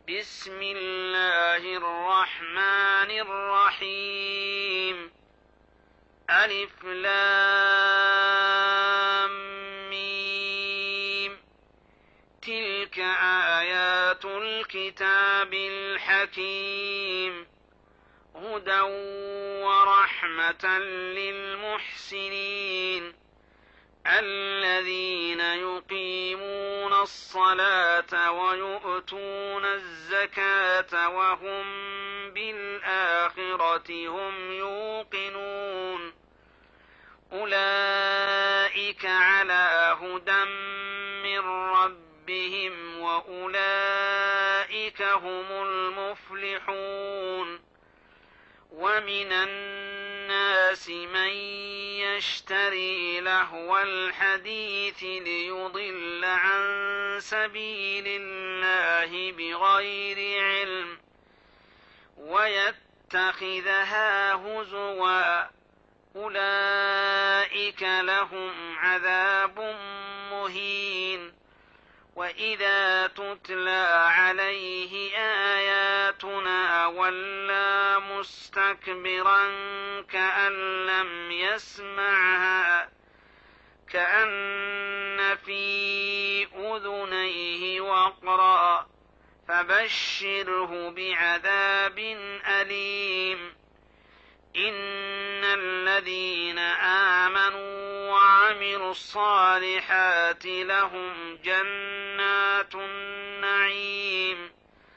بسم الله الرحمن الرحيم. ألف لام ميم. تلك آيات الكتاب الحكيم، هدى ورحمة للمحسنين الذين يقيمون الصلاة ويؤتون الزكاة وهم بالآخرة هم يوقنون. أولئك على هدى من ربهم وأولئك هم المفلحون. ومن الناس من يشتري لهو الحديث ليضل عن سبيل الله بغير علم ويتخذها هزوا، أولئك لهم عذاب مهين. وإذا تتلى عليه آياتنا ولى مستكبرا كأن لم يسمعها، كأن في أذنيه وقرا، فبشره بعذاب أليم. إن الذين آمنوا وعملوا الصالحات لهم جنات النعيم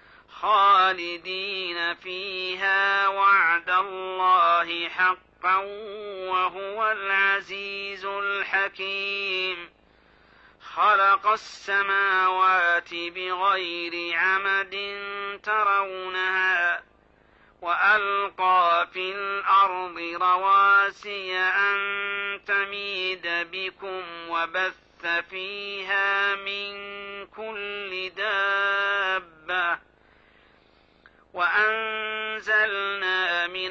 خالدين فيها، وعد الله حقا وهو العزيز الحكيم. خلق السماوات بغير عمد ترونها وألقى في الأرض رواسي أن تميد بكم وبث فيها من كل دابة، وأنزلنا من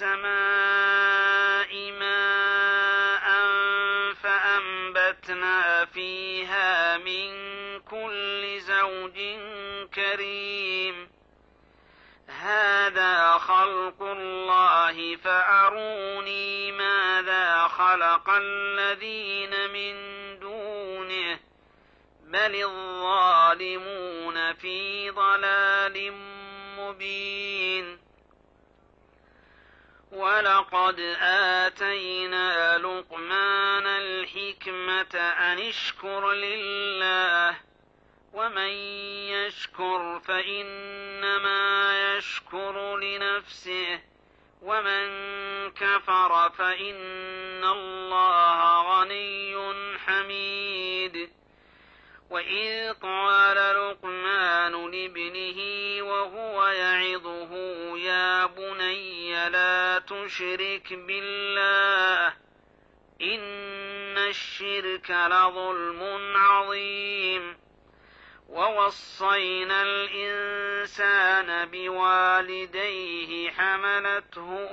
السماء ماء فأنبتنا فيها من كل زوج كريم. هذا خلق الله فأروني ماذا خلق الذين من دونه، بل الظالمون في ضلال مبين. ولقد آتينا لقمان الحكمة أن اشكر لله، ومن يشكر فإنما يشكر لنفسه، ومن كفر فإن الله غني حميد. وإذ قال لقمان لابنه وهو يعظه يا بني لا تشرك بالله إن الشرك لظلم عظيم. ووصينا الإنسان بوالديه حملته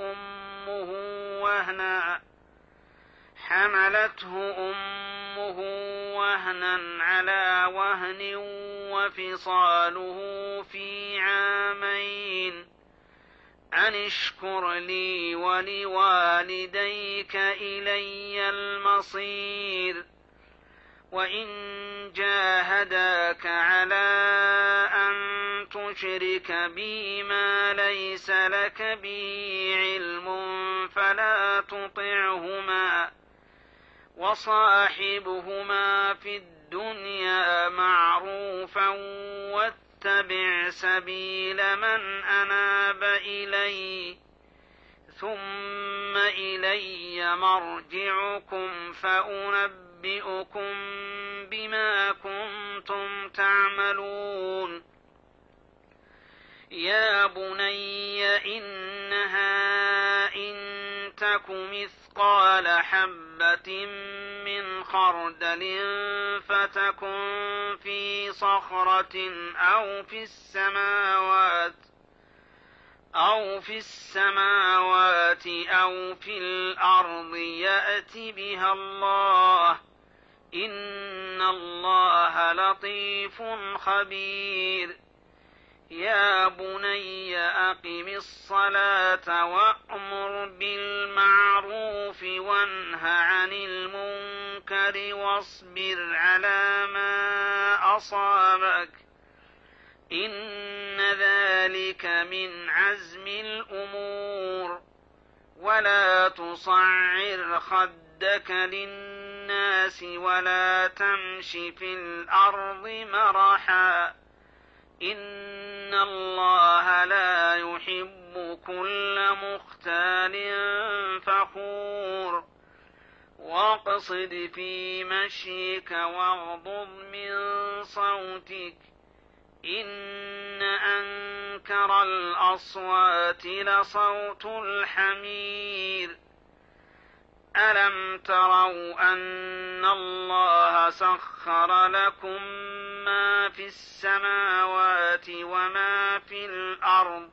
أمه وهنا على وهن وفصاله في عامين أن اشكر لي ولوالديك إلي المصير. وإن جاهداك على أن تشرك بي ما ليس لك به علم فلا تطعهما، وصاحبهما في الدنيا معروفا واتبع سبيل من أناب إلي، ثم إلي مرجعكم فأنبئكم بما كنتم تعملون. يا بني إنها إن تك مثقال حبة من خردل فتكن في صخرة أو في السماوات أو في الأرض يأت بها الله، إن الله لطيف خبير. يا وأقم الصلاة وأمر بالمعروف وانه عن المنكر واصبر على ما أصابك إن ذلك من عزم الأمور. ولا تصعر خدك للناس ولا تمش في الأرض مرحا إن الله لا يحب كل مختال فخور. واقصد في مشيك واغضض من صوتك إن أنكر الأصوات لصوت الحمير. ألم تروا أن الله سخر لكم ما في السماوات وما في الأرض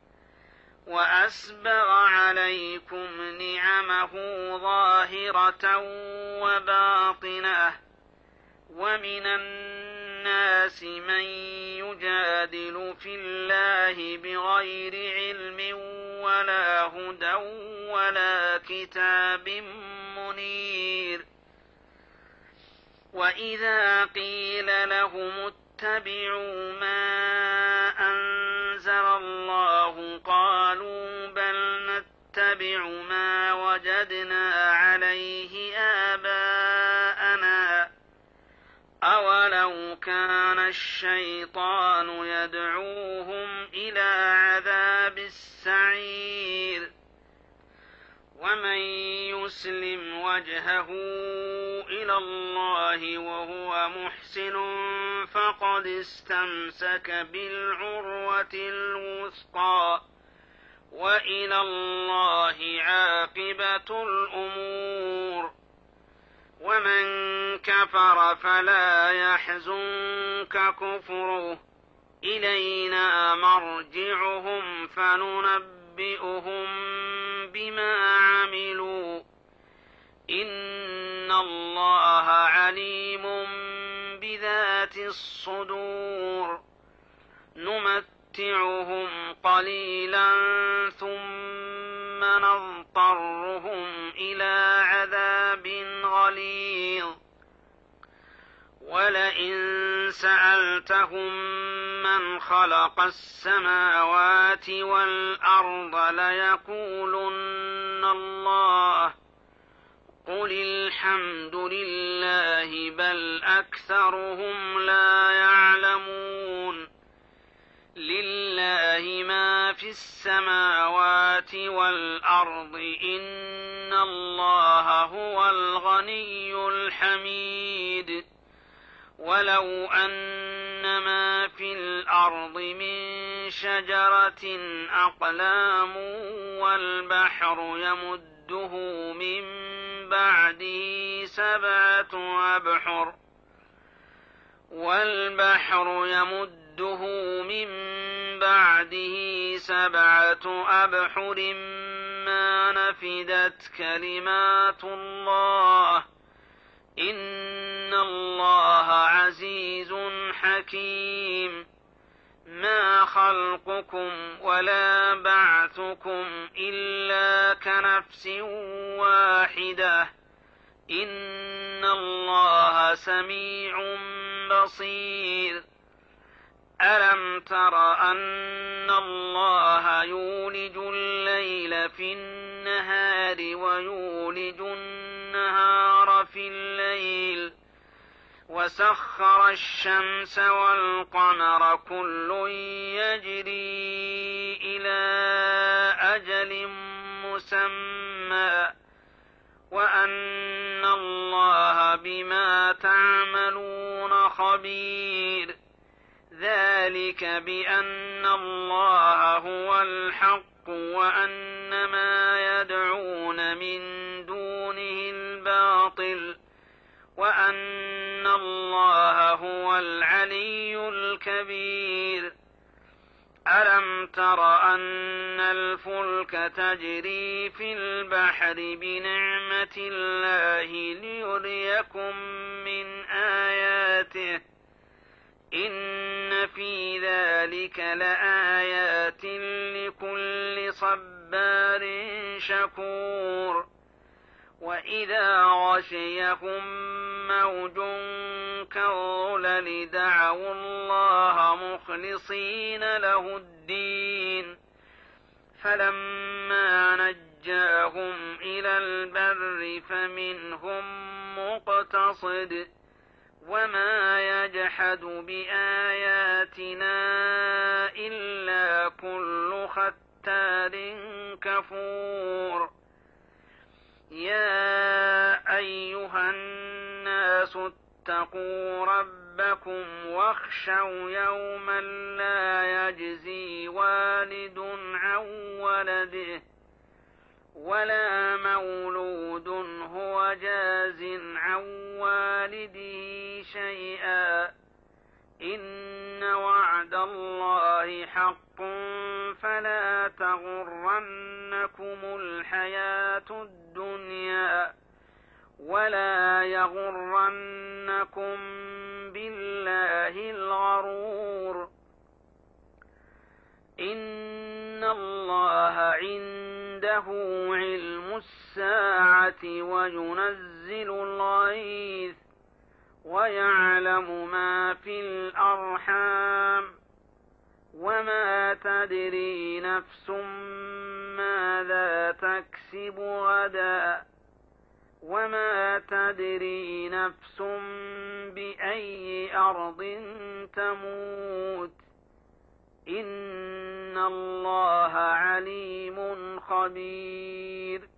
وأسبغ عليكم نعمه ظاهرة وباطنة ومن الناس من يجادل في الله بغير علم ولا هدى ولا كتاب منير. وإذا قيل لهم اتبعوا ما أنزل الله قالوا بل نتبع ما وجدنا عليه آباءنا أولو كان الشيطان يدعوهم إلى عذاب السعير. ومن يسلم وجهه إلى الله وهو محسن فقد استمسك بالعروة الوثقى وإلى الله عاقبة الأمور. ومن كفر فلا يحزنك كفره إلينا مرجعهم فننبئهم بما عملوا إن الله عليم بذات الصدور. نمتعهم قليلا ثم نضطرهم إلى عذاب غليظ. ولئن سألتهم من خلق السماوات والأرض ليقولن الله قل الحمد لله بل أكثرهم لا يعلمون. لله ما في السماوات والأرض إن الله هو الغني الحميد. ولو أن ما في الأرض من شجرة أقلام والبحر يمده من بعده سبعة أبحر ما نفدت كلمات الله إن الله عزيز حكيم. ما خلقكم ولا بعثكم إلا كنفس واحدة إن الله سميع بصير. ألم تر أن الله يولج الليل في النهار ويولج النهار في الليل وسخر الشمس والقمر كل يجري إلى أجل مسمى وأن الله بما تعملون خبير. ذلك بأن الله هو الحق وأن ما يدعون من دونه الباطل وأن الله هو العلي الكبير. ألم تر أن الفلك تجري في البحر بنعمة الله ليريكم من آياته إن في ذلك لآيات لكل صبار شكور وإذا غشيهم موج كالظلل دعوا الله مخلصين له الدين فلما نجاهم إلى البر فمنهم مقتصد وما يجحد بآياتنا إلا كل ختار كفور يا أيها الناس اتقوا ربكم واخشوا يوما لا يجزي والد عن ولده ولا مولود هو جاز عن والده شيئا إن وعد الله حق فلا تغرنكم الحياة الدنيا ولا يغرنكم بالله الغرور إن الله عنده علم الساعة وينزل الغيث ويعلم ما في الأرحام وما تدري نفس ماذا تكسب غدا وما تدري نفس بأي أرض تموت إن الله عليم خبير